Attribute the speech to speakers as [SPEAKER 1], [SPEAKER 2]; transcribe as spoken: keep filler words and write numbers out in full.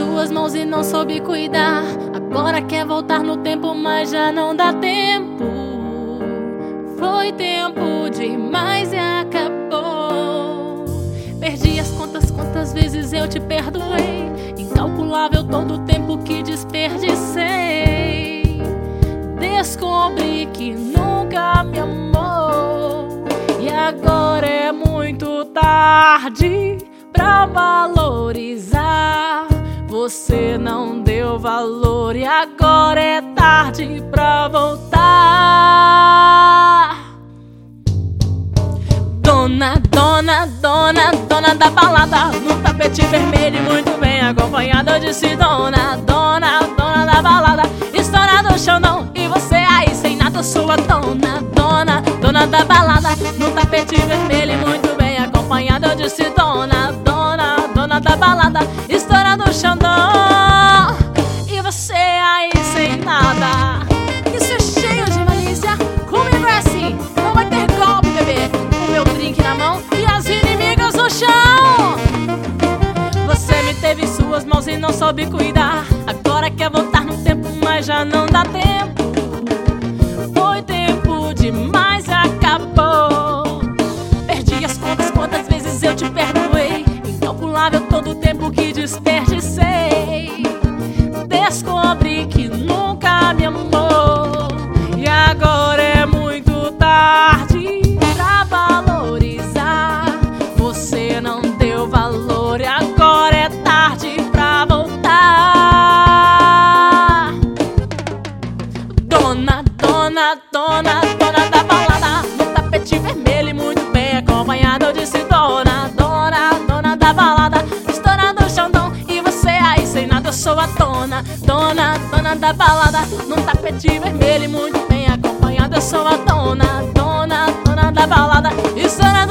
[SPEAKER 1] suas mãos e não soube cuidar. Agora quer voltar no tempo, mas já não dá tempo. Foi tempo demais e acabou. Perdi as contas, quantas vezes eu te perdoei. Incalculável todo o tempo que desperdicei. Descobri que nunca me amou. E agora é muito tarde pra valorizar. Você não deu valor e agora é tarde pra voltar. Dona, dona, dona, dona da balada, no tapete vermelho e muito bem acompanhada. Eu disse dona, dona, dona da balada, estoura no chão não, e você aí sem nada. Sua dona, dona, dona da balada, no tapete vermelho e muito bem acompanhada. Eu disse dona, dona, dona da balada, estoura no chão não, e você aí sem nada. Isso é cheio de malícia, comigo é assim, não vai ter golpe, bebê. Com meu drink na mão e as inimigas no chão. Você me teve em suas mãos e não soube cuidar. Agora quer voltar no tempo, mas já não dá tempo. Foi tempo demais e acabou. Perdi as contas, quantas vezes eu te perdoei. Incalculável todo o tempo que desperdicei. Descobri que nunca me amou. E agora é muito tarde pra valorizar. Você não deu valor e agora é tarde pra voltar. Dona, dona, dona, dona da balada, no tapete vermelho e muito bem acompanhada. Eu disse dona, dona, dona da balada, estourando o chão não, e você aí sem nada. Eu sou a dona, dona, dona da balada, no tapete vermelho e muito bem acompanhada. Eu sou a dona, dona, dona da balada, estourando